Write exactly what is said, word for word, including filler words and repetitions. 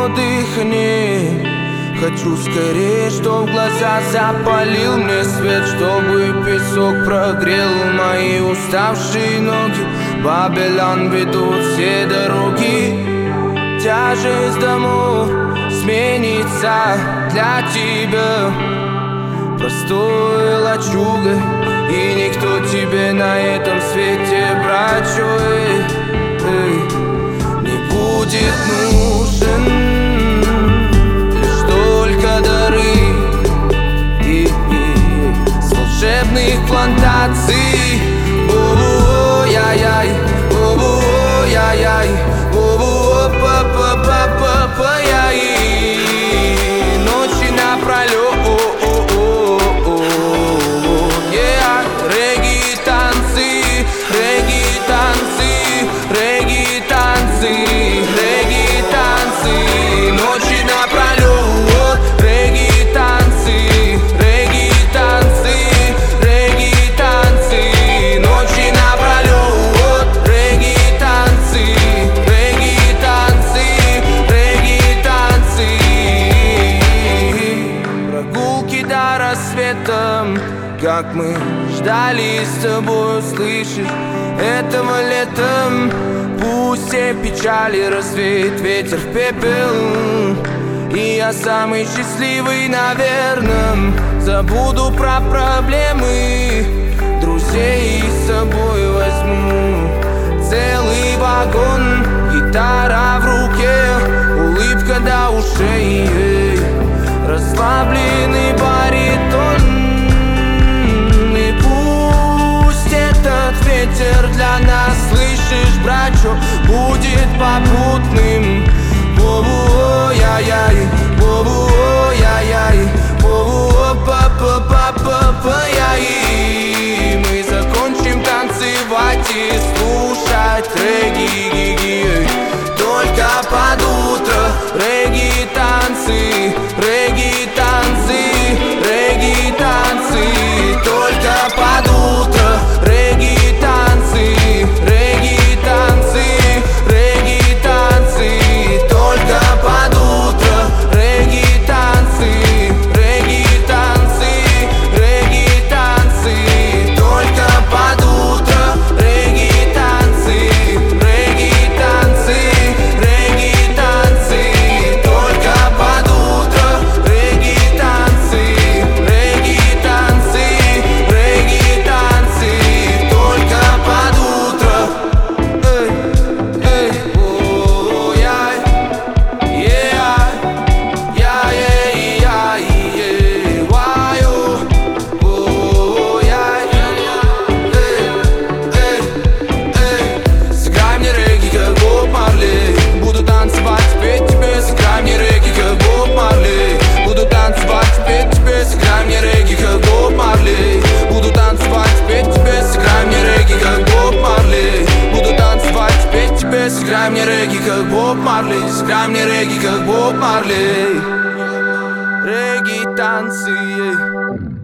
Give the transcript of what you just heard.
твое дыхание. Хочу скорее, чтоб глаза запалил мне свет, чтобы песок прогрел мои уставшие ноги. Бабилон ведут все дороги. Тяжесть домов сменится для тебя простой лачугой, и никто тебе на этом свете, брачу, эй, эй, не будет нужен. Лишь только дары и, и, с волшебных плантаций. О-о-о-яй-яй, о-о-о-яй-яй, о-о-о-па-па-па-па-яй. Ночи напролет. Как мы ждали с тобой услышишь этого летом. Пусть все печали развеет ветер в пепел, и я самый счастливый, наверное. Забуду про проблемы, друзей с собой возьму. Целый вагон, гитара в руке, улыбка до ушей, расслабленный баритон. Ветер для нас, слышишь, брачо, будет попутным. О-о-о-яй-яй, о-о-о-яй-яй, о-о-о-па-па-па-па-яй. Мы закончим танцевать и слушать регги, только под утро. Регги-танцы, регги-танцы, регги-танцы, только под утро. Сыграй мне регги, как Боб Марли, сыграй мне регги, как Боб Марли. Регги-танцы.